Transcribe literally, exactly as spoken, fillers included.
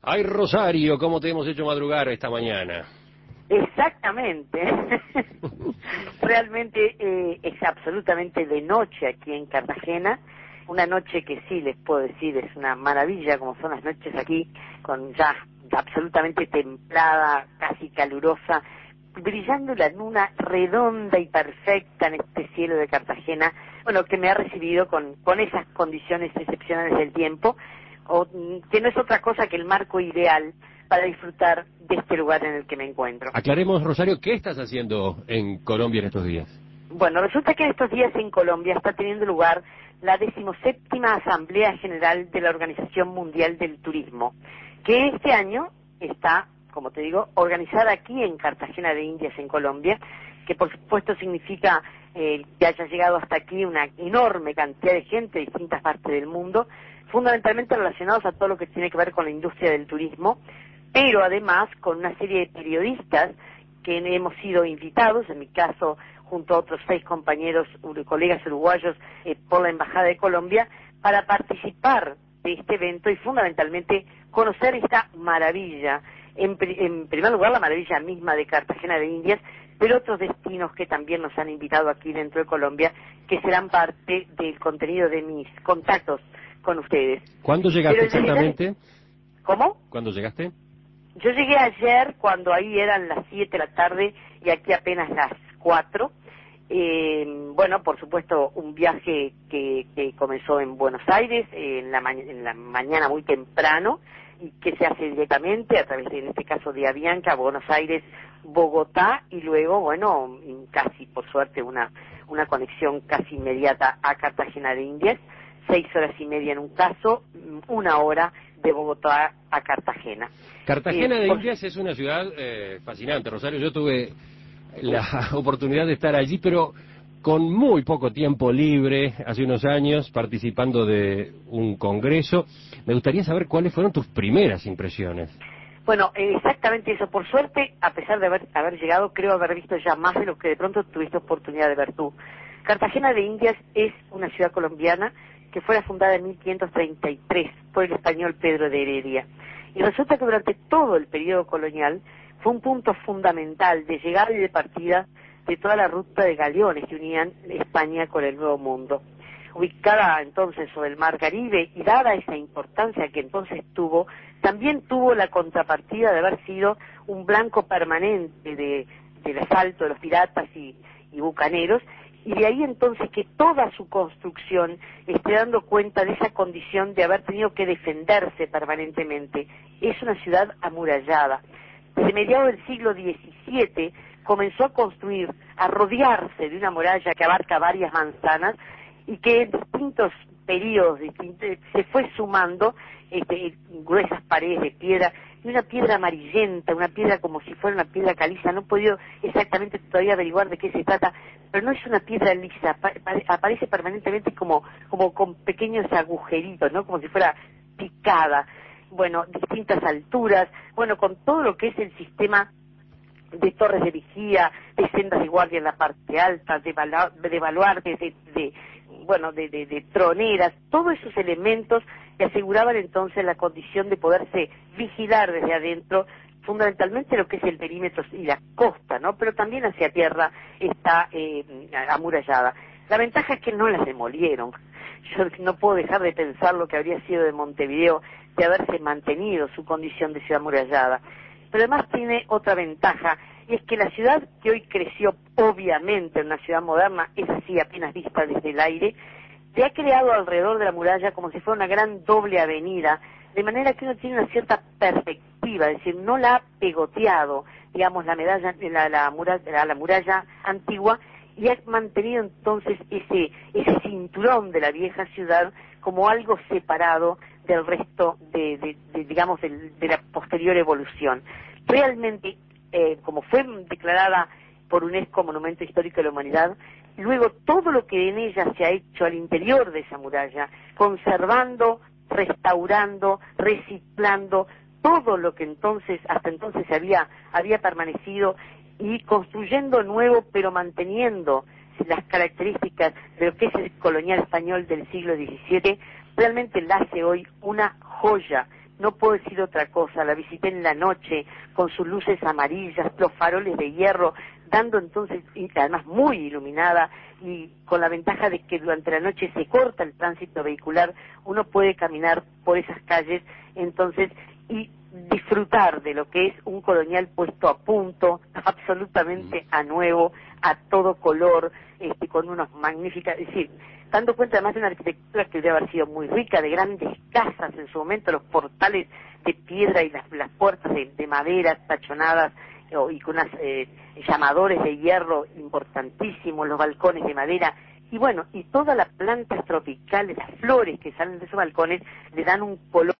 Ay, Rosario, ¿cómo te hemos hecho madrugar esta mañana? Exactamente. Realmente eh, es absolutamente de noche aquí en Cartagena. Una noche que sí, les puedo decir, es una maravilla, como son las noches aquí, con ya absolutamente templada, casi calurosa, brillando la luna redonda y perfecta en este cielo de Cartagena, bueno, que me ha recibido con, con esas condiciones excepcionales del tiempo, o, que no es otra cosa que el marco ideal para disfrutar de este lugar en el que me encuentro. Aclaremos, Rosario, ¿qué estás haciendo en Colombia en estos días? Bueno, resulta que en estos días en Colombia está teniendo lugar la decimoséptima Asamblea General de la Organización Mundial del Turismo, que este año está, como te digo, organizada aquí en Cartagena de Indias, en Colombia, que por supuesto significa eh, que haya llegado hasta aquí una enorme cantidad de gente de distintas partes del mundo, fundamentalmente relacionados a todo lo que tiene que ver con la industria del turismo, pero además con una serie de periodistas que hemos sido invitados, en mi caso junto a otros seis compañeros, colegas uruguayos, eh, por la Embajada de Colombia, para participar de este evento y fundamentalmente conocer esta maravilla. En, en primer lugar, la maravilla misma de Cartagena de Indias, pero otros destinos que también nos han invitado aquí dentro de Colombia, que serán parte del contenido de mis contactos con ustedes. ¿Cuándo llegaste Pero en general, exactamente? ¿cómo? ¿Cuándo llegaste? Yo llegué ayer cuando ahí eran las siete de la tarde y aquí apenas las cuatro. Eh, bueno, por supuesto, un viaje que, que comenzó en Buenos Aires eh, en, la ma en la mañana muy temprano y que se hace directamente a través de, en este caso, de Avianca, Buenos Aires, Bogotá y luego, bueno, casi por suerte una, una conexión casi inmediata a Cartagena de Indias, seis horas y media en un caso, una hora de Bogotá a Cartagena. Cartagena Eh, de por... Indias es una ciudad eh, fascinante, Rosario. Yo tuve la oportunidad de estar allí, pero con muy poco tiempo libre, hace unos años, participando de un congreso. Me gustaría saber cuáles fueron tus primeras impresiones. Bueno, eh, exactamente eso. Por suerte, a pesar de haber, haber llegado, creo haber visto ya más de lo que de pronto tuviste oportunidad de ver tú. Cartagena de Indias es una ciudad colombiana que fue fundada en mil quinientos treinta y tres por el español Pedro de Heredia. Y resulta que durante todo el periodo colonial fue un punto fundamental de llegada y de partida de toda la ruta de galeones que unían España con el Nuevo Mundo. Ubicada entonces sobre el Mar Caribe y dada esa importancia que entonces tuvo, también tuvo la contrapartida de haber sido un blanco permanente de, del asalto de los piratas y, y bucaneros, y de ahí entonces que toda su construcción esté dando cuenta de esa condición de haber tenido que defenderse permanentemente. Es una ciudad amurallada. Desde mediados del siglo diecisiete comenzó a construir, a rodearse de una muralla que abarca varias manzanas y que en distintos periodos distintos, se fue sumando este, gruesas paredes de piedra y una piedra amarillenta, una piedra como si fuera una piedra caliza. No he podido exactamente todavía averiguar de qué se trata, pero no es una piedra lisa, aparece permanentemente como, como con pequeños agujeritos, ¿no? Como si fuera picada. Bueno, distintas alturas, bueno, con todo lo que es el sistema de torres de vigía, de sendas de guardia en la parte alta, de, de baluartes, de, de, bueno, de, de, de troneras, todos esos elementos que aseguraban entonces la condición de poderse vigilar desde adentro, fundamentalmente lo que es el perímetro y la costa, ¿no? Pero también hacia tierra está eh, amurallada. La ventaja es que no las demolieron. Yo no puedo dejar de pensar lo que habría sido de Montevideo de haberse mantenido su condición de ciudad amurallada. Pero además tiene otra ventaja, y es que la ciudad que hoy creció obviamente en una ciudad moderna, es así apenas vista desde el aire, se ha creado alrededor de la muralla como si fuera una gran doble avenida, de manera que uno tiene una cierta perspectiva, es decir, no la ha pegoteado, digamos, la, medalla, la, la, muralla, la muralla antigua, y ha mantenido entonces ese, ese cinturón de la vieja ciudad como algo separado del resto de, de, de digamos, de, de la posterior evolución. Realmente, eh, como fue declarada por UNESCO Monumento Histórico de la Humanidad, luego todo lo que en ella se ha hecho al interior de esa muralla, conservando, restaurando, reciclando, todo lo que entonces, hasta entonces había, había permanecido, y construyendo nuevo, pero manteniendo las características de lo que es el colonial español del siglo diecisiete, realmente la hace hoy una joya no puedo decir otra cosa, la visité en la noche, con sus luces amarillas, los faroles de hierro, dando entonces, y además muy iluminada, y con la ventaja de que durante la noche se corta el tránsito vehicular, uno puede caminar por esas calles, entonces, y disfrutar de lo que es un Colonial puesto a punto, absolutamente a nuevo, a todo color, este, con unos magníficas, es decir, dando cuenta además de una arquitectura que debe haber sido muy rica, de grandes casas en su momento, los portales de piedra y las, las puertas de, de madera tachonadas eh, y con unos eh, llamadores de hierro importantísimos, los balcones de madera, y bueno, y todas las plantas tropicales, las flores que salen de esos balcones, le dan un color